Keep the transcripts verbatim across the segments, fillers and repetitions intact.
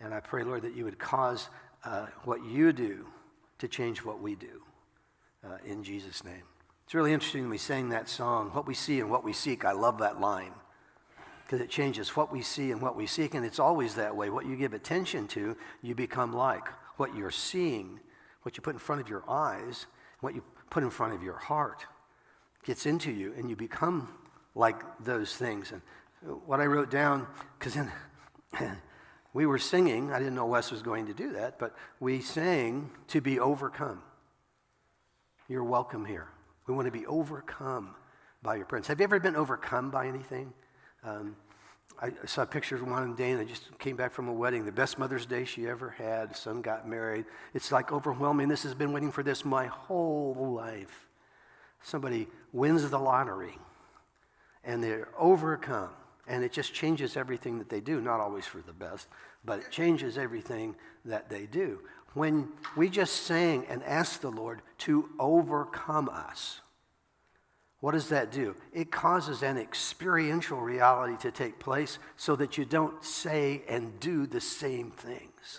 And I pray, Lord, that you would cause uh, what you do to change what we do uh, in Jesus' name. It's really interesting when we sang that song, what we see and what we seek. I love that line because it changes what we see and what we seek, and it's always that way. What you give attention to, you become like. What you're seeing, what you put in front of your eyes, what you put in front of your heart gets into you, and you become like those things. And what I wrote down, because then we were singing, I didn't know Wes was going to do that, but we sang to be overcome. You're welcome here. We want to be overcome by your presence. Have you ever been overcome by anything? Um, I saw pictures of one of Dana just came back from a wedding, the best Mother's Day she ever had. Son got married. It's like overwhelming. This has been waiting for this my whole life. Somebody wins the lottery, and they're overcome, and it just changes everything that they do. Not always for the best, but it changes everything that they do. When we just sang and asked the Lord to overcome us, what does that do? It causes an experiential reality to take place so that you don't say and do the same things.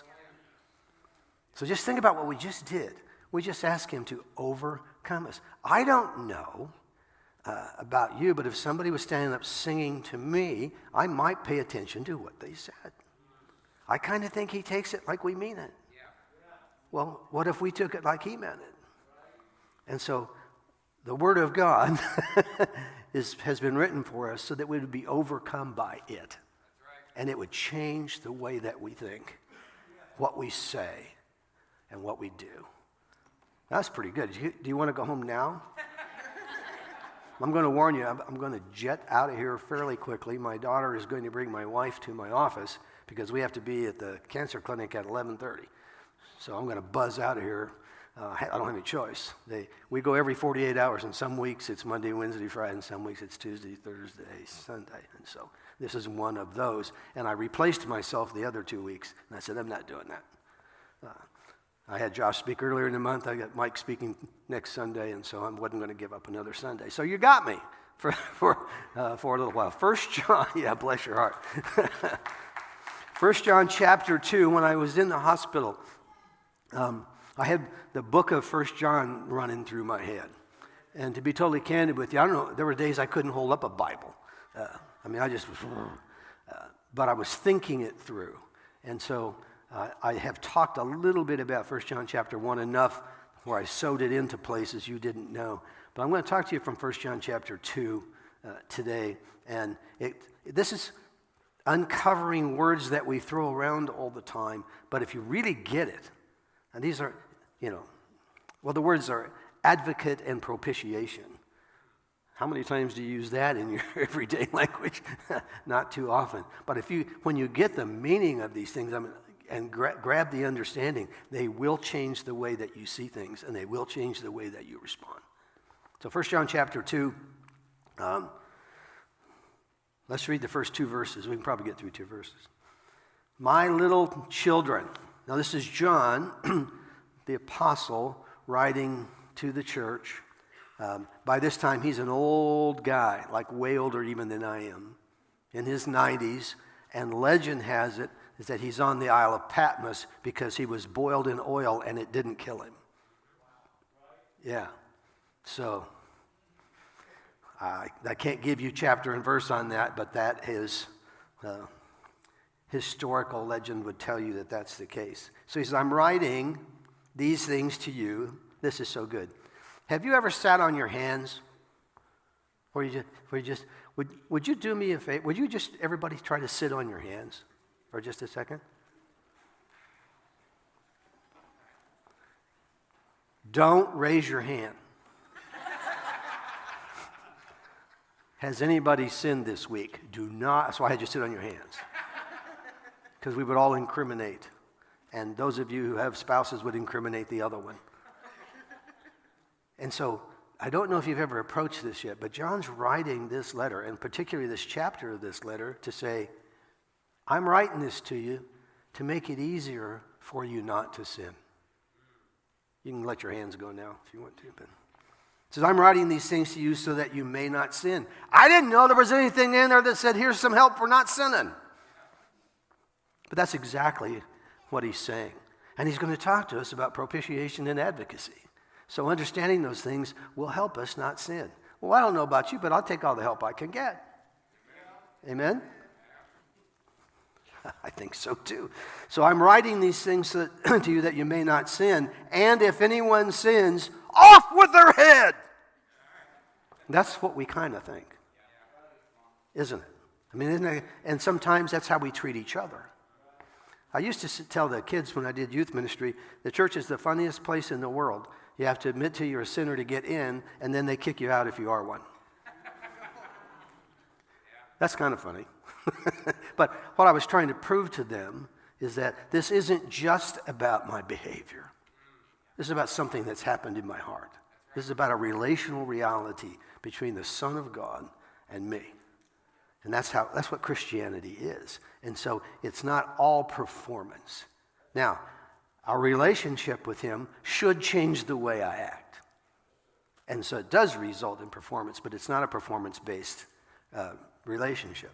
So just think about what we just did. We just asked him to overcome us. I don't know uh, about you, but if somebody was standing up singing to me, I might pay attention to what they said. I kind of think he takes it like we mean it. Well, what if we took it like he meant it? And so the Word of God is, has been written for us so that we would be overcome by it. And it would change the way that we think, what we say, and what we do. That's pretty good. Do you, do you want to go home now? I'm going to warn you, I'm, I'm going to jet out of here fairly quickly. My daughter is going to bring my wife to my office because we have to be at the cancer clinic at eleven thirty. So I'm going to buzz out of here. Uh, I don't have any choice. They, we go every forty-eight hours, and some weeks it's Monday, Wednesday, Friday, and some weeks it's Tuesday, Thursday, Sunday. And so this is one of those. And I replaced myself the other two weeks, and I said, I'm not doing that. Uh, I had Josh speak earlier in the month. I got Mike speaking next Sunday, and so I wasn't going to give up another Sunday. So you got me for for uh, for a little while. First John, yeah, bless your heart. First John chapter two, when I was in the hospital, Um, I had the book of First John running through my head. And to be totally candid with you, I don't know, there were days I couldn't hold up a Bible. Uh, I mean, I just was, uh, but I was thinking it through. And so uh, I have talked a little bit about First John chapter one, enough where I sewed it into places you didn't know. But I'm going to talk to you from First John chapter two uh, today. And it, this is uncovering words that we throw around all the time. But if you really get it, and these are, you know, well, the words are advocate and propitiation. How many times do you use that in your everyday language? Not too often. But if you, when you get the meaning of these things I mean, and gra- grab the understanding, they will change the way that you see things, and they will change the way that you respond. So First John chapter two, um, let's read the first two verses. We can probably get through two verses. My little children. Now, this is John, the apostle, writing to the church. Um, by this time, he's an old guy, like way older even than I am, in his nineties. And legend has it is that he's on the Isle of Patmos because he was boiled in oil and it didn't kill him. Yeah. So, I, I can't give you chapter and verse on that, but that is... Uh, historical legend would tell you that that's the case. So he says, I'm writing these things to you. This is so good. Have you ever sat on your hands? Or you just, or you just would, would you do me a favor? Would you just, everybody try to sit on your hands for just a second? Don't raise your hand. Has anybody sinned this week? Do not, that's why I had you sit on your hands. Because we would all incriminate. And those of you who have spouses would incriminate the other one. And so, I don't know if you've ever approached this yet, but John's writing this letter, and particularly this chapter of this letter, to say, I'm writing this to you to make it easier for you not to sin. You can let your hands go now if you want to. But it says, I'm writing these things to you so that you may not sin. I didn't know there was anything in there that said, here's some help for not sinning. But that's exactly what he's saying. And he's going to talk to us about propitiation and advocacy. So understanding those things will help us not sin. Well, I don't know about you, but I'll take all the help I can get. Amen? I think so too. So I'm writing these things so that, to you that you may not sin. And if anyone sins, off with their head. That's what we kind of think, isn't it? I mean, isn't it? And sometimes that's how we treat each other. I used to tell the kids when I did youth ministry, the church is the funniest place in the world. You have to admit to you're a sinner to get in, and then they kick you out if you are one. That's kind of funny. But what I was trying to prove to them is that this isn't just about my behavior. This is about something that's happened in my heart. This is about a relational reality between the Son of God and me. And that's how that's what Christianity is. And so it's not all performance. Now, our relationship with him should change the way I act. And so it does result in performance, but it's not a performance-based uh, relationship.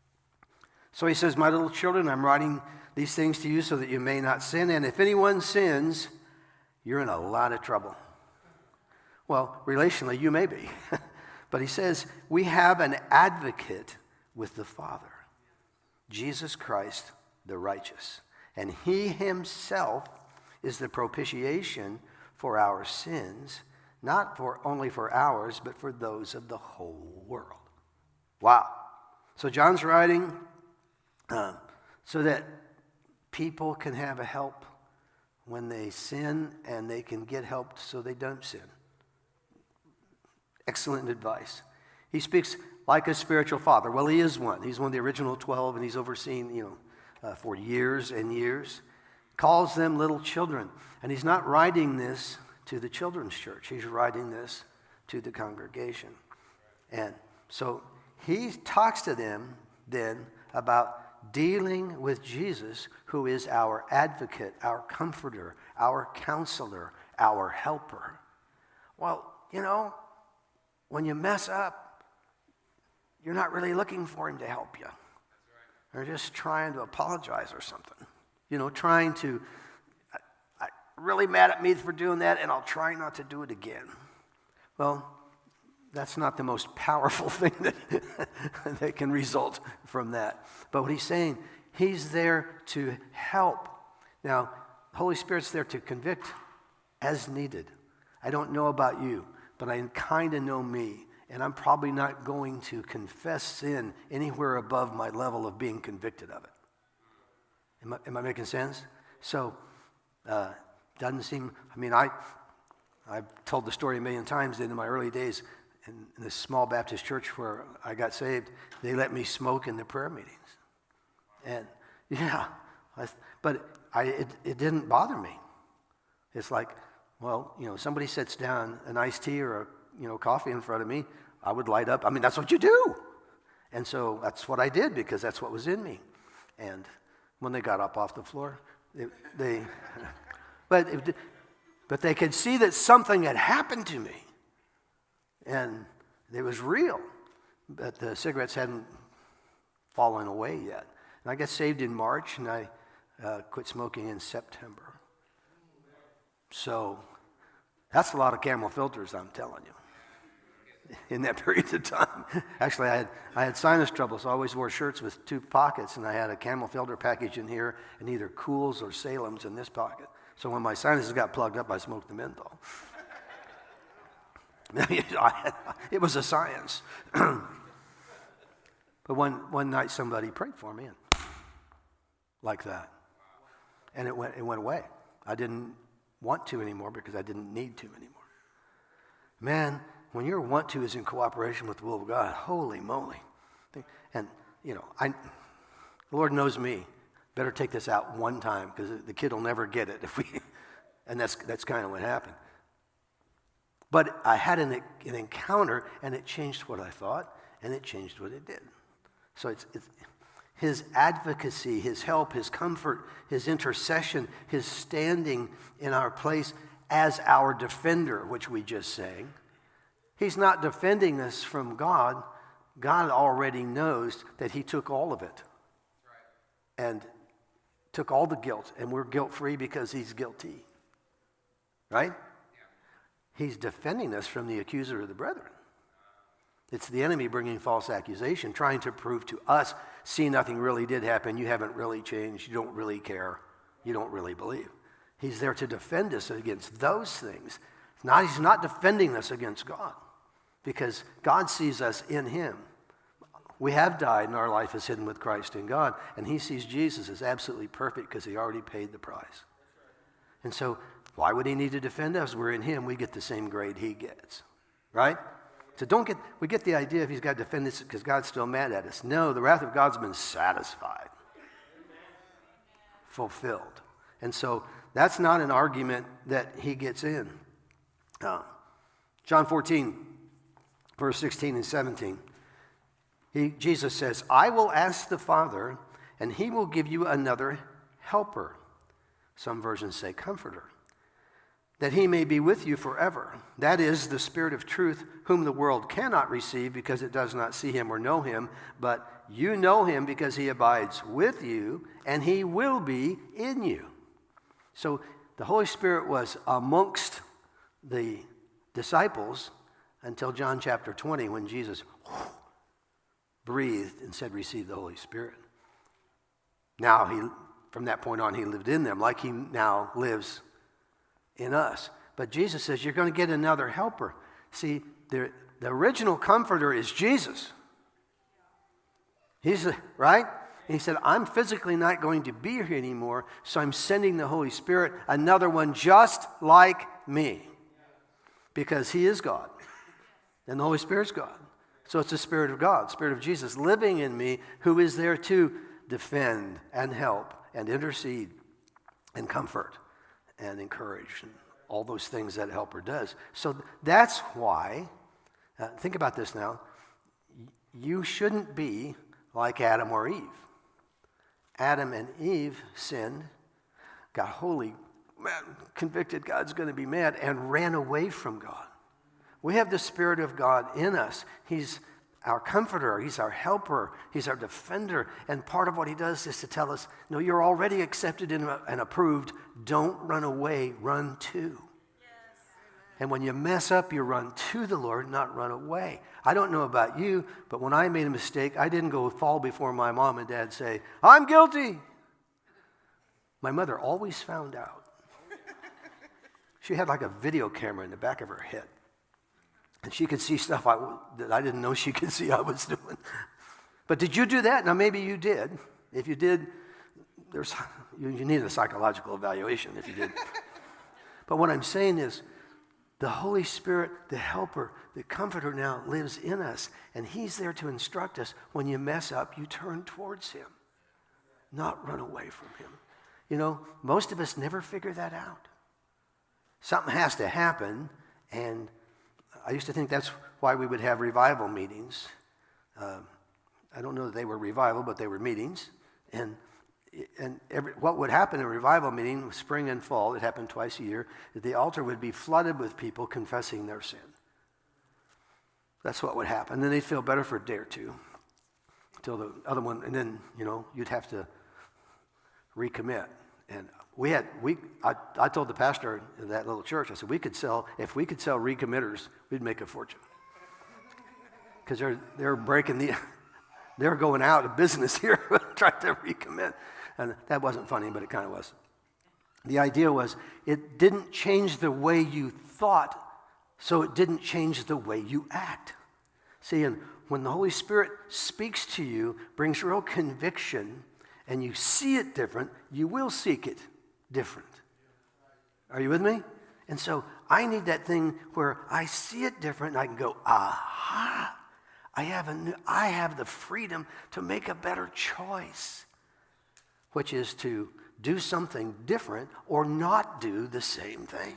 So he says, my little children, I'm writing these things to you so that you may not sin. And if anyone sins, you're in a lot of trouble. Well, relationally, you may be. But he says, we have an advocate with the Father, Jesus Christ, the righteous. And he himself is the propitiation for our sins, not for only for ours, but for those of the whole world. Wow. So John's writing uh, so that people can have a help when they sin, and they can get help so they don't sin. Excellent advice. He speaks like a spiritual father. Well, he is one. He's one of the original twelve, and he's overseen, you know, uh, for years and years. Calls them little children. And he's not writing this to the children's church. He's writing this to the congregation. And so he talks to them then about dealing with Jesus, who is our advocate, our comforter, our counselor, our helper. Well, you know, when you mess up, you're not really looking for him to help you. You're just trying to apologize or something. You know, trying to, I, I, really mad at me for doing that, and I'll try not to do it again. Well, that's not the most powerful thing that, that can result from that. But what he's saying, he's there to help. Now, the Holy Spirit's there to convict as needed. I don't know about you, but I kind of know me, and I'm probably not going to confess sin anywhere above my level of being convicted of it. Am I, am I making sense? So, uh, doesn't seem, I mean, I, I've told the story a million times that in my early days in, in this small Baptist church where I got saved, they let me smoke in the prayer meetings. And, yeah, I, but I, it, it didn't bother me. It's like, well, you know, somebody sits down an iced tea or a, you know, coffee in front of me, I would light up. I mean, that's what you do. And so that's what I did because that's what was in me. And when they got up off the floor, they, they but it, but they could see that something had happened to me, and it was real. But the cigarettes hadn't fallen away yet. And I got saved in March, and I uh, quit smoking in September. So that's a lot of Camel filters, I'm telling you, in that period of time. Actually, I had I had sinus trouble, so I always wore shirts with two pockets, and I had a Camel filter package in here, and either Cools or Salem's in this pocket. So when my sinuses got plugged up, I smoked the menthol. It was a science. But one one night, somebody prayed for me, and like that, and it went it went away. I didn't want to anymore because I didn't need to anymore. Man, when your want to is in cooperation with the will of God, holy moly. And, you know, I, the Lord knows me. Better take this out one time because the kid will never get it if we, and that's that's kind of what happened. But I had an, an encounter, and it changed what I thought, and it changed what it did. So it's, it's his advocacy, his help, his comfort, his intercession, his standing in our place as our defender, which we just sang. He's not defending us from God. God already knows that he took all of it and took all the guilt, and we're guilt-free because he's guilty. Right? He's defending us from the accuser of the brethren. It's the enemy bringing false accusation, trying to prove to us, see, nothing really did happen, you haven't really changed, you don't really care, you don't really believe. He's there to defend us against those things. Not, he's not defending us against God, because God sees us in him. We have died, and our life is hidden with Christ in God, and he sees Jesus as absolutely perfect because he already paid the price. And so, why would he need to defend us? We're in him, we get the same grade he gets, right? So don't get, we get the idea if he's got to defend us because God's still mad at us. No, the wrath of God's been satisfied, fulfilled. And so that's not an argument that he gets in. Uh, John fourteen, verse sixteen and seventeen. He, Jesus says, I will ask the Father, and he will give you another helper. Some versions say comforter, that he may be with you forever. That is the Spirit of truth, whom the world cannot receive because it does not see him or know him, but you know him because he abides with you, and he will be in you. So the Holy Spirit was amongst the disciples until John chapter twenty, when Jesus breathed and said, receive the Holy Spirit. Now, he, from that point on, he lived in them like he now lives in us. But Jesus says, you're going to get another helper. See, the, the original comforter is Jesus. He's, right? And he said, I'm physically not going to be here anymore, so I'm sending the Holy Spirit, another one just like me. Because he is God. And the Holy Spirit's God. So it's the Spirit of God, Spirit of Jesus living in me, who is there to defend and help and intercede and comfort and encourage and all those things that a helper does. So that's why, uh, think about this now, you shouldn't be like Adam or Eve. Adam and Eve sinned, got holy, man, convicted God's going to be mad, and ran away from God. We have the Spirit of God in us. He's our comforter. He's our helper. He's our defender. And part of what he does is to tell us, no, you're already accepted and approved. Don't run away. Run to. Yes. And when you mess up, you run to the Lord, not run away. I don't know about you, but when I made a mistake, I didn't go fall before my mom and dad say, I'm guilty. My mother always found out. She had like a video camera in the back of her head. And she could see stuff I, that I didn't know she could see I was doing. But did you do that? Now, maybe you did. If you did, there's you, you need a psychological evaluation if you did. But what I'm saying is, the Holy Spirit, the helper, the comforter now lives in us. And he's there to instruct us. When you mess up, you turn towards him, not run away from him. You know, most of us never figure that out. Something has to happen, and I used to think that's why we would have revival meetings. Um, I don't know that they were revival, but they were meetings. And and every, what would happen in a revival meeting, spring and fall, it happened twice a year, that the altar would be flooded with people confessing their sin. That's what would happen. And then they'd feel better for a day or two until the other one, and then, you know, you'd have to recommit. And we had, we, I, I told the pastor of that little church, I said, we could sell, if we could sell recommitters, we'd make a fortune. Because they're, they're breaking the, they're going out of business here, trying to recommit. And that wasn't funny, but it kind of was. The idea was, it didn't change the way you thought, so it didn't change the way you act. See, and when the Holy Spirit speaks to you, brings real conviction, and you see it different, you will seek it different. Are you with me? And so I need that thing where I see it different and I can go, aha, I have, a new, I have the freedom to make a better choice, which is to do something different or not do the same thing.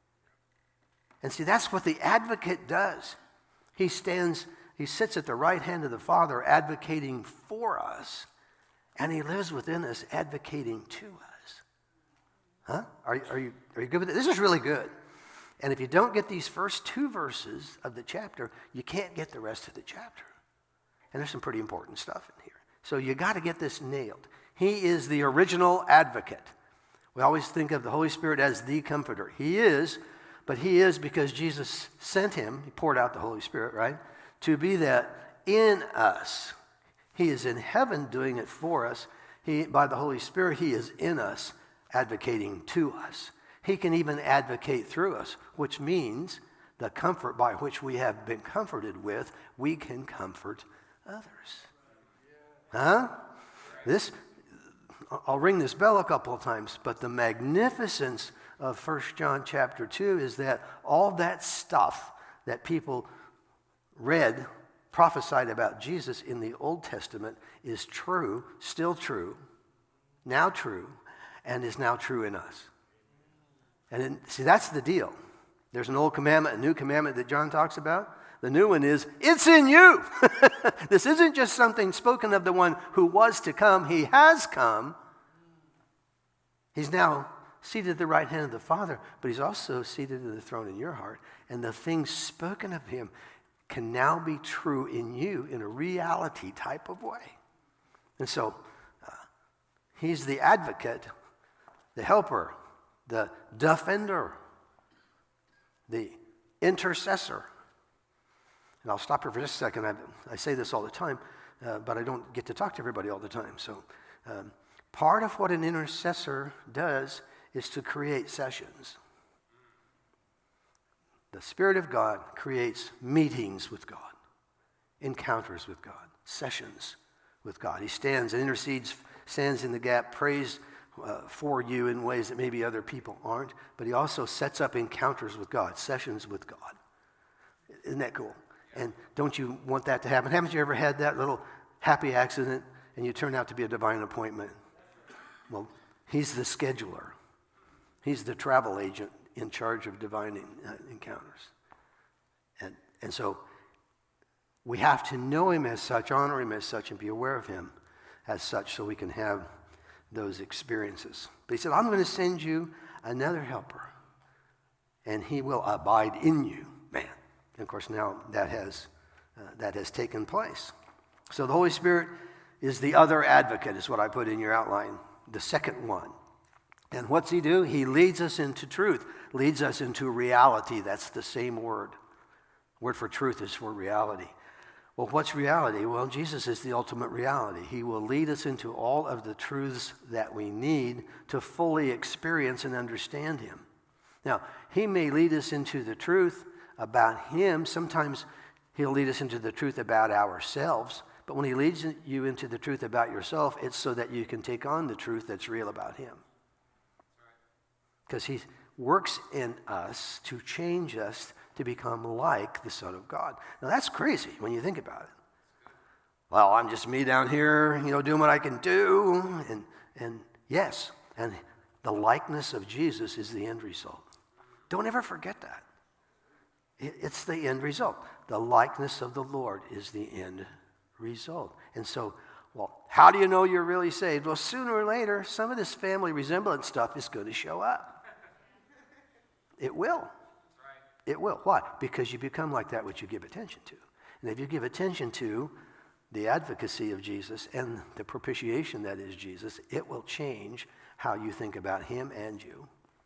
And see, that's what the advocate does. He stands, he sits at the right hand of the Father advocating for us, and he lives within us advocating to us. Huh? Are, are, you, are you good with it? This is really good. And if you don't get these first two verses of the chapter, you can't get the rest of the chapter. And there's some pretty important stuff in here. So you got to get this nailed. He is the original advocate. We always think of the Holy Spirit as the comforter. He is, but he is because Jesus sent him, he poured out the Holy Spirit, right, to be that in us. He is in heaven doing it for us. He, by the Holy Spirit, he is in us, advocating to us. He can even advocate through us, which means the comfort by which we have been comforted with, we can comfort others. Huh? This, I'll ring this bell a couple of times, but the magnificence of First John chapter two is that all that stuff that people read, prophesied about Jesus in the Old Testament is true, still true, now true, and is now true in us. And then, see, that's the deal. There's an old commandment, a new commandment that John talks about. The new one is, it's in you. This isn't just something spoken of the one who was to come. He has come. He's now seated at the right hand of the Father, but he's also seated in the throne in your heart. And the things spoken of him can now be true in you in a reality type of way. And so, uh, he's the advocate, the helper, the defender, the intercessor. And I'll stop here for just a second. I, I say this all the time, uh, but I don't get to talk to everybody all the time. So um, part of what an intercessor does is to create sessions. The Spirit of God creates meetings with God, encounters with God, sessions with God. He stands and intercedes, stands in the gap, prays Uh, for you in ways that maybe other people aren't, but he also sets up encounters with God, sessions with God. Isn't that cool? And don't you want that to happen? Haven't you ever had that little happy accident and you turn out to be a divine appointment? Well, he's the scheduler. He's the travel agent in charge of divine uh, encounters. And, and so we have to know him as such, honor him as such, and be aware of him as such so we can have those experiences. But he said, I'm going to send you another helper, and he will abide in you. Man. And of course, now that has, uh, that has taken place. So the Holy Spirit is the other advocate, is what I put in your outline, the second one. And what's he do? He leads us into truth, leads us into reality. That's the same word. Word for truth is for reality. Well, what's reality? Well, Jesus is the ultimate reality. He will lead us into all of the truths that we need to fully experience and understand him. Now, he may lead us into the truth about him. Sometimes he'll lead us into the truth about ourselves. But when he leads you into the truth about yourself, it's so that you can take on the truth that's real about him. Because he works in us to change us to become like the Son of God. Now that's crazy when you think about it. Well, I'm just me down here, you know, doing what I can do. And, and yes, and the likeness of Jesus is the end result. Don't ever forget that. It, it's the end result. The likeness of the Lord is the end result. And so, well, how do you know you're really saved? Well, sooner or later, some of this family resemblance stuff is going to show up. It will. It will. Why? Because you become like that which you give attention to. And if you give attention to the advocacy of Jesus and the propitiation that is Jesus, it will change how you think about him and you.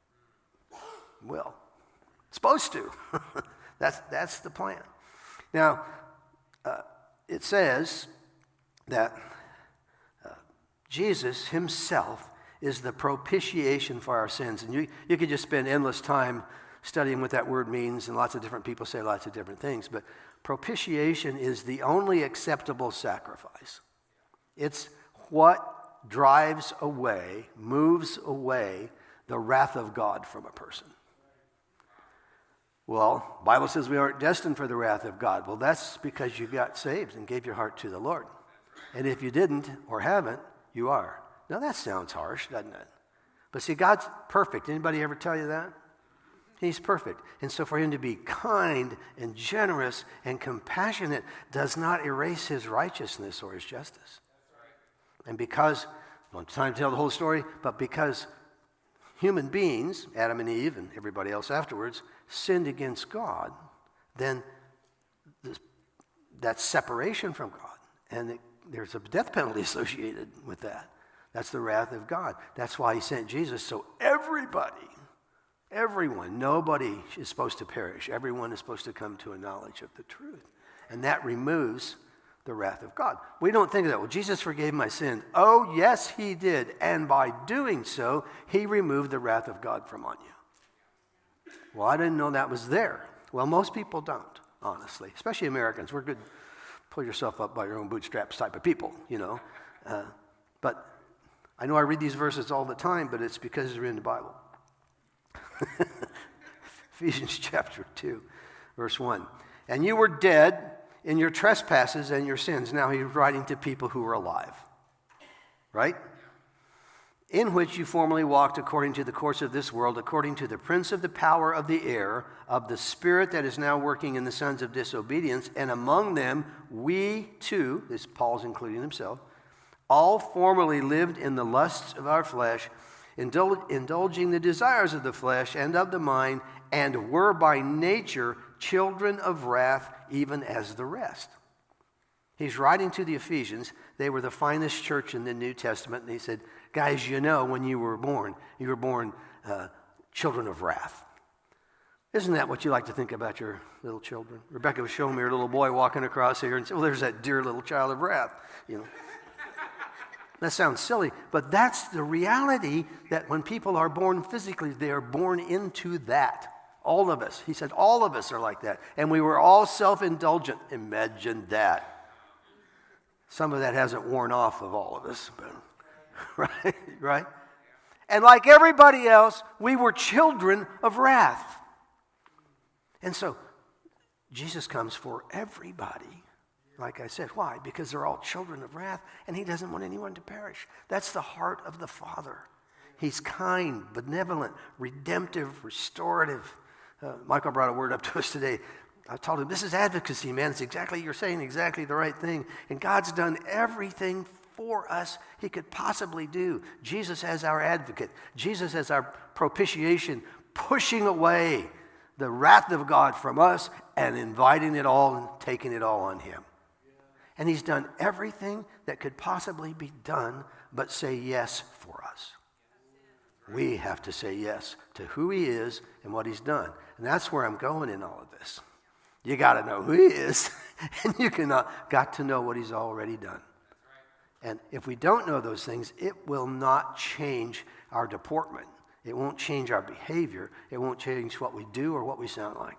Will. It's supposed to. that's, that's the plan. Now, uh, it says that uh, Jesus himself is the propitiation for our sins. And you, you could just spend endless time studying what that word means, and lots of different people say lots of different things, but propitiation is the only acceptable sacrifice. It's what drives away, moves away the wrath of God from a person. Well, the Bible says we aren't destined for the wrath of God. Well, that's because you got saved and gave your heart to the Lord. And if you didn't or haven't, you are. Now that sounds harsh, doesn't it? But see, God's perfect. Anybody ever tell you that? He's perfect. And so for him to be kind and generous and compassionate does not erase his righteousness or his justice. And because, I don't have time to tell the whole story, but because human beings, Adam and Eve and everybody else afterwards, sinned against God, then this, that's separation from God. And it, there's a death penalty associated with that. That's the wrath of God. That's why he sent Jesus, so everybody, everyone, nobody is supposed to perish. Everyone is supposed to come to a knowledge of the truth. And that removes the wrath of God. We don't think of that. Well, Jesus forgave my sin. Oh, yes, he did. And by doing so, he removed the wrath of God from on you. Well, I didn't know that was there. Well, most people don't, honestly, especially Americans. We're good, pull yourself up by your own bootstraps type of people, you know. Uh, but I know I read these verses all the time, but it's because they're in the Bible. Ephesians chapter two, verse one. And you were dead in your trespasses and your sins. Now he's writing to people who are alive, right? In which you formerly walked according to the course of this world, according to the prince of the power of the air, of the spirit that is now working in the sons of disobedience, and among them we too, this Paul's including himself, all formerly lived in the lusts of our flesh, indul- indulging the desires of the flesh and of the mind, and were by nature children of wrath, even as the rest. He's writing to the Ephesians. They were the finest church in the New Testament, and he said, guys, you know when you were born, you were born uh, children of wrath. Isn't that what you like to think about your little children? Rebecca was showing me her little boy walking across here and said, well, there's that dear little child of wrath, you know. That sounds silly, but that's the reality, that when people are born physically, they are born into that. All of us. He said all of us are like that. And we were all self-indulgent. Imagine that. Some of that hasn't worn off of all of us, but right? Right? And like everybody else, we were children of wrath. And so Jesus comes for everybody. Like I said, why? Because they're all children of wrath, and he doesn't want anyone to perish. That's the heart of the Father. He's kind, benevolent, redemptive, restorative. Uh, Michael brought a word up to us today. I told him, this is advocacy, man. It's exactly, you're saying exactly the right thing. And God's done everything for us he could possibly do. Jesus as our advocate. Jesus as our propitiation, pushing away the wrath of God from us and inviting it all and taking it all on him. And he's done everything that could possibly be done but say yes for us. We have to say yes to who he is and what he's done. And that's where I'm going in all of this. You got to know who he is, and you cannot, got to know what he's already done. And if we don't know those things, it will not change our deportment. It won't change our behavior. It won't change what we do or what we sound like.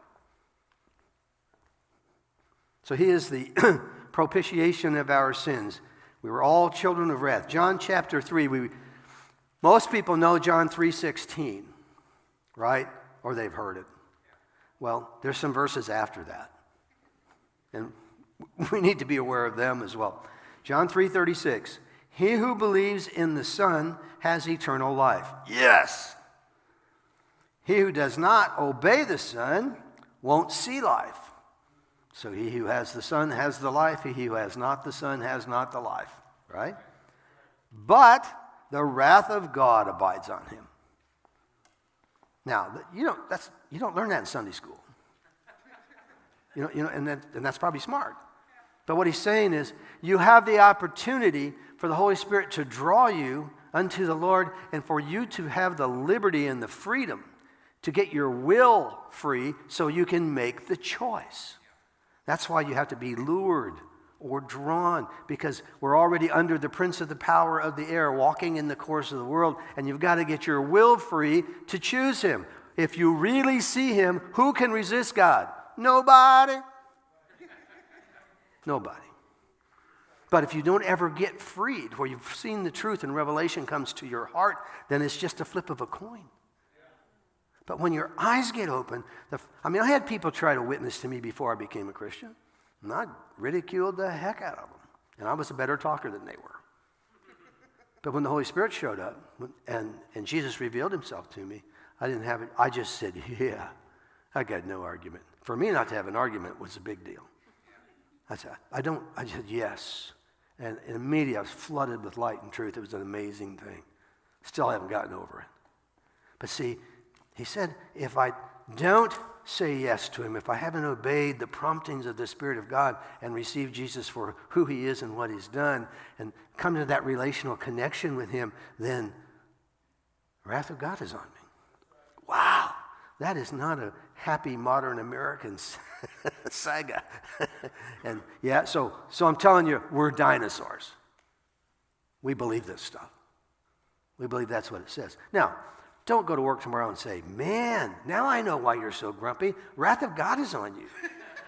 So he is the propitiation of our sins. We were all children of wrath. John chapter three, we, most people know John three sixteen, right? Or they've heard it. Well, there's some verses after that. And we need to be aware of them as well. John three thirty-six, he who believes in the Son has eternal life. Yes! He who does not obey the Son won't see life. So he who has the Son has the life. He who has not the Son has not the life. Right? But the wrath of God abides on him. Now, you don't, that's, you don't learn that in Sunday school. You know, you know, and, that, and that's probably smart. But what he's saying is, you have the opportunity for the Holy Spirit to draw you unto the Lord, and for you to have the liberty and the freedom to get your will free so you can make the choice. That's why you have to be lured or drawn, because we're already under the prince of the power of the air, walking in the course of the world, and you've got to get your will free to choose him. If you really see him, who can resist God? Nobody. Nobody. But if you don't ever get freed, where you've seen the truth and revelation comes to your heart, then it's just a flip of a coin. But when your eyes get open, the, I mean, I had people try to witness to me before I became a Christian, and I ridiculed the heck out of them. And I was a better talker than they were. But when the Holy Spirit showed up and, and Jesus revealed himself to me, I didn't have it. I just said, yeah, I got no argument. For me not to have an argument was a big deal. I said, I don't, I said yes. And, and immediately I was flooded with light and truth. It was an amazing thing. Still haven't gotten over it. But see, he said, if I don't say yes to him. If I haven't obeyed the promptings of the Spirit of God and received Jesus for who he is and what he's done and come to that relational connection with him, then the wrath of God is on me. Wow, that is not a happy modern American saga. And yeah, so, so I'm telling you, we're dinosaurs. We believe this stuff. We believe that's what it says. Now, don't go to work tomorrow and say, man, now I know why you're so grumpy. Wrath of God is on you.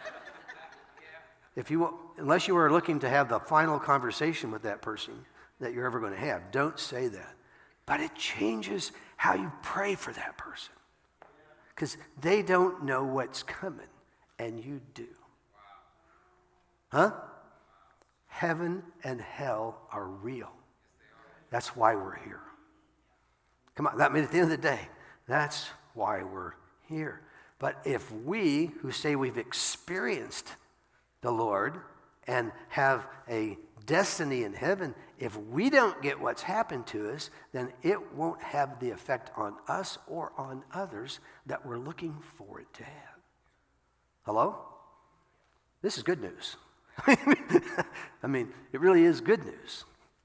If you, unless you are looking to have the final conversation with that person that you're ever going to have, don't say that. But it changes how you pray for that person. Because they don't know what's coming, and you do. Huh? Heaven and hell are real. That's why we're here. Come on, I mean, at the end of the day, that's why we're here. But if we, who say we've experienced the Lord and have a destiny in heaven, if we don't get what's happened to us, then it won't have the effect on us or on others that we're looking for it to have. Hello? This is good news. I mean, it really is good news.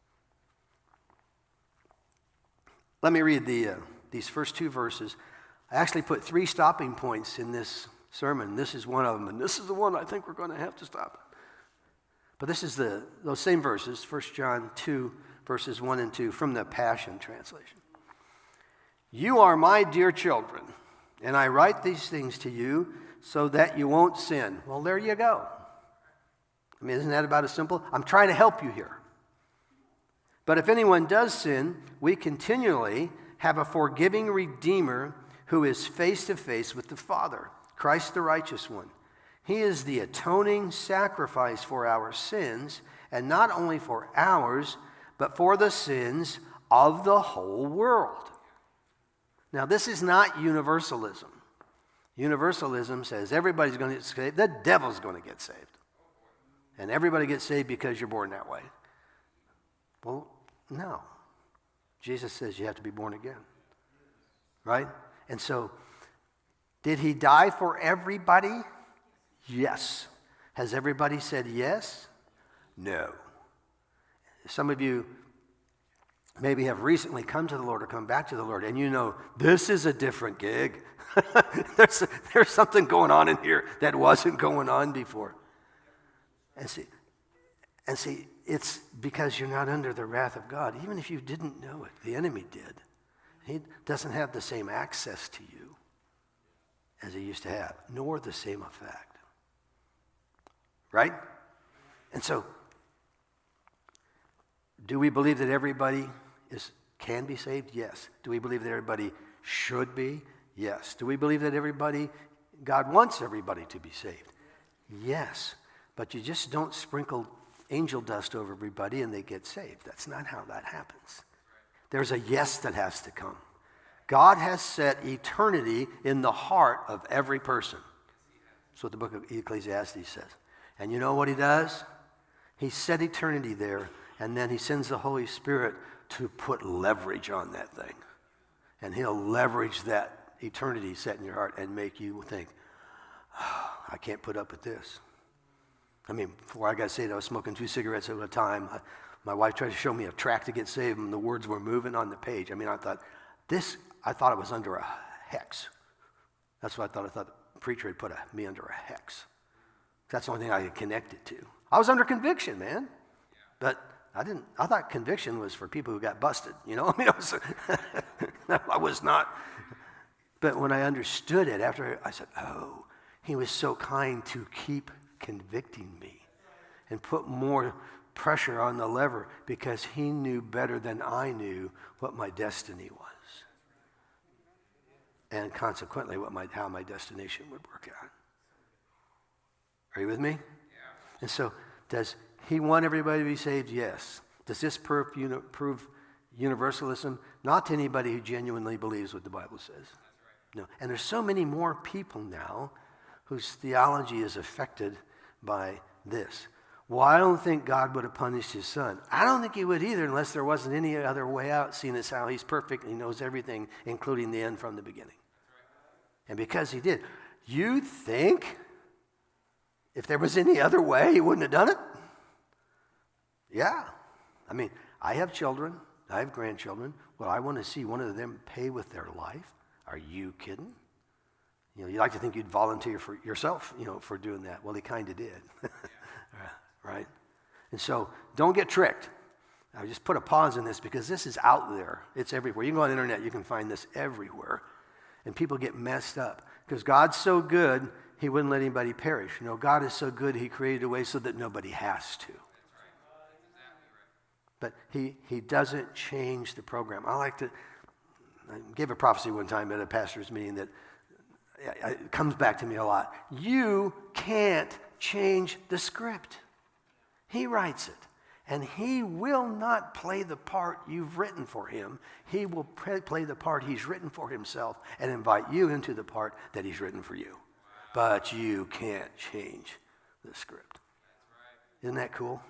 Let me read the uh, these first two verses. I actually put three stopping points in this sermon. This is one of them, and this is the one I think we're going to have to stop at. But this is the those same verses, First John two, verses one and two, from the Passion Translation. You are my dear children, and I write these things to you so that you won't sin. Well, there you go. I mean, isn't that about as simple? I'm trying to help you here. But if anyone does sin, we continually have a forgiving Redeemer who is face to face with the Father, Christ the righteous one. He is the atoning sacrifice for our sins, and not only for ours, but for the sins of the whole world. Now, this is not universalism. Universalism says everybody's going to get saved. The devil's going to get saved. And everybody gets saved because you're born that way. Well, no. Jesus says you have to be born again. Right? And so, did he die for everybody? Yes. Has everybody said yes? No. Some of you maybe have recently come to the Lord or come back to the Lord, and you know, this is a different gig. there's, there's something going on in here that wasn't going on before. And see, and see, it's because you're not under the wrath of God. Even if you didn't know it, the enemy did. He doesn't have the same access to you as he used to have, nor the same effect. Right? And so, do we believe that everybody is can be saved? Yes. Do we believe that everybody should be? Yes. Do we believe that everybody, God wants everybody to be saved? Yes. But you just don't sprinkle angel dust over everybody and they get saved. That's not how that happens. There's a yes that has to come. God has set eternity in the heart of every person. That's what the book of Ecclesiastes says. And you know what he does? He set eternity there, and then he sends the Holy Spirit to put leverage on that thing. And he'll leverage that eternity set in your heart and make you think, oh, I can't put up with this. I mean, before I got saved, I was smoking two cigarettes at a time. I, my wife tried to show me a track to get saved, and the words were moving on the page. I mean, I thought, this, I thought it was under a hex. That's what I thought. I thought the preacher had put a, me under a hex. That's the only thing I could connect it to. I was under conviction, man. But I didn't, I thought conviction was for people who got busted. You know, I mean, I was, I was not. But when I understood it, after I said, oh, he was so kind to keep convicting me and put more pressure on the lever because he knew better than I knew what my destiny was. And consequently, what my, how my destination would work out. Are you with me? Yeah. And so, does he want everybody to be saved? Yes. Does this prove, uni- prove universalism? Not to anybody who genuinely believes what the Bible says. That's right. No. And there's so many more people now whose theology is affected by this. Well, I don't think God would have punished his son. I don't think he would either unless there wasn't any other way out, seeing as how he's perfect and he knows everything, including the end from the beginning. And because he did, you think if there was any other way, he wouldn't have done it? Yeah. I mean, I have children. I have grandchildren. Well, I want to see one of them pay with their life. Are you kidding? You know, you like to think you'd volunteer for yourself, you know, for doing that. Well, he kind of did, right? And so don't get tricked. I just put a pause in this because this is out there. It's everywhere. You can go on the internet. You can find this everywhere. And people get messed up because God's so good, he wouldn't let anybody perish. You know, God is so good, he created a way so that nobody has to. But he, he doesn't change the program. I like to, I gave a prophecy one time at a pastor's meeting that it comes back to me a lot. You can't change the script. He writes it. And he will not play the part you've written for him. He will play the part he's written for himself and invite you into the part that he's written for you. But you can't change the script. Isn't that cool?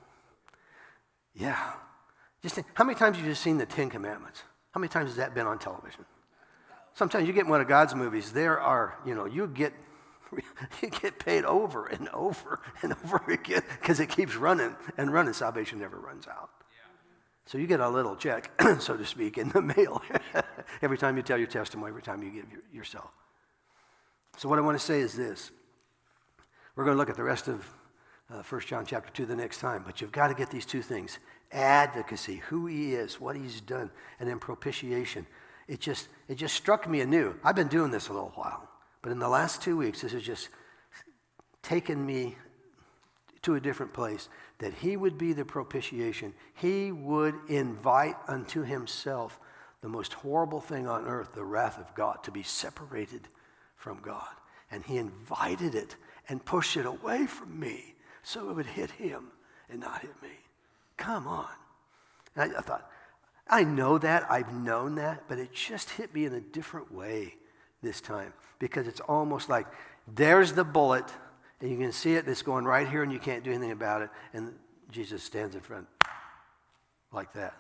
Yeah. Just think, how many times have you just seen the Ten Commandments? How many times has that been on television? Sometimes you get one of God's movies, there are, you know, you get you get paid over and over and over again because it keeps running and running. Salvation never runs out. Yeah. So you get a little check, so to speak, in the mail every time you tell your testimony, every time you give your, yourself. So what I want to say is this. We're going to look at the rest of uh, First John chapter two the next time, but you've got to get these two things. Advocacy, who he is, what he's done, and then propitiation. It just, it just struck me anew. I've been doing this a little while. But in the last two weeks, this has just taken me to a different place, that he would be the propitiation. He would invite unto himself the most horrible thing on earth, the wrath of God, to be separated from God. And he invited it and pushed it away from me so it would hit him and not hit me. Come on. And I, I thought, I know that, I've known that, but it just hit me in a different way this time, because it's almost like there's the bullet and you can see it, it's going right here and you can't do anything about it, and Jesus stands in front like that.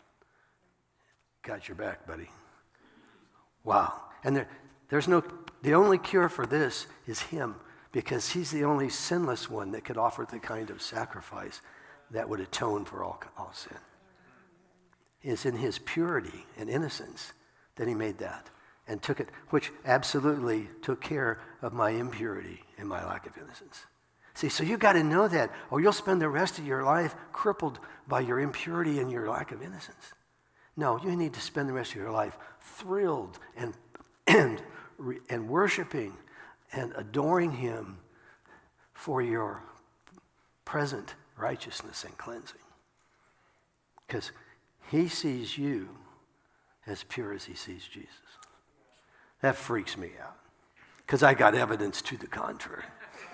Got your back, buddy. Wow. And there, there's no, the only cure for this is him, because he's the only sinless one that could offer the kind of sacrifice that would atone for all, all sin. It's in his purity and innocence that he made that. And took it, which absolutely took care of my impurity and my lack of innocence. See, so you got to know that, or you'll spend the rest of your life crippled by your impurity and your lack of innocence. No, you need to spend the rest of your life thrilled and and and worshiping and adoring him for your present righteousness and cleansing. Because he sees you as pure as he sees Jesus. That freaks me out, because I got evidence to the contrary.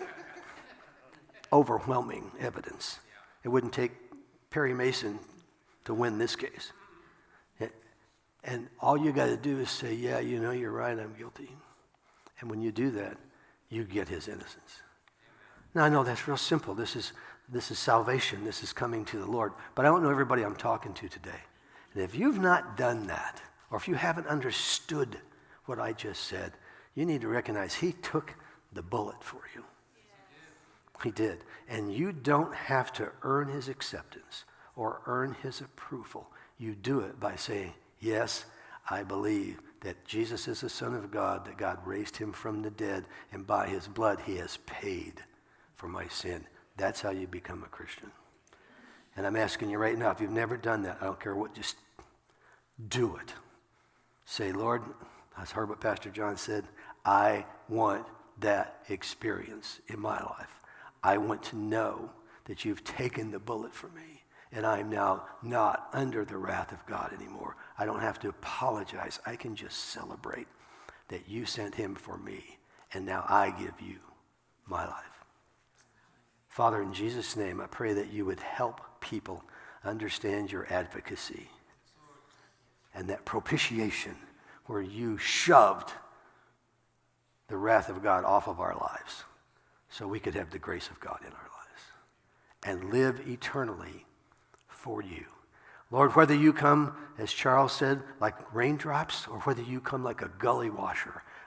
Overwhelming evidence. It wouldn't take Perry Mason to win this case. It, and all you got to do is say, yeah, you know, you're right, I'm guilty. And when you do that, you get his innocence. Now, I know that's real simple. This is, this is salvation. This is coming to the Lord. But I don't know everybody I'm talking to today. And if you've not done that, or if you haven't understood what I just said, you need to recognize he took the bullet for you. Yes. He did. And you don't have to earn his acceptance or earn his approval. You do it by saying, yes, I believe that Jesus is the Son of God, that God raised him from the dead, and by his blood he has paid for my sin. That's how you become a Christian. And I'm asking you right now, if you've never done that, I don't care what, just do it. Say, Lord, I heard what Pastor John said. I want that experience in my life. I want to know that you've taken the bullet for me, and I'm now not under the wrath of God anymore. I don't have to apologize. I can just celebrate that you sent him for me, and now I give you my life. Father, in Jesus' name, I pray that you would help people understand your advocacy and that propitiation where you shoved the wrath of God off of our lives so we could have the grace of God in our lives and live eternally for you. Lord, whether you come, as Charles said, like raindrops, or whether you come like a gully washer,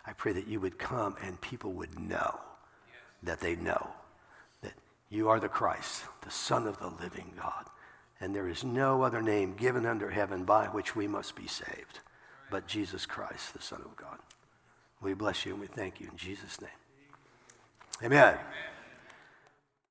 I pray that you would come and people would know that they know that you are the Christ, the Son of the living God. And there is no other name given under heaven by which we must be saved but Jesus Christ, the Son of God. We bless you and we thank you in Jesus' name. Amen. Amen.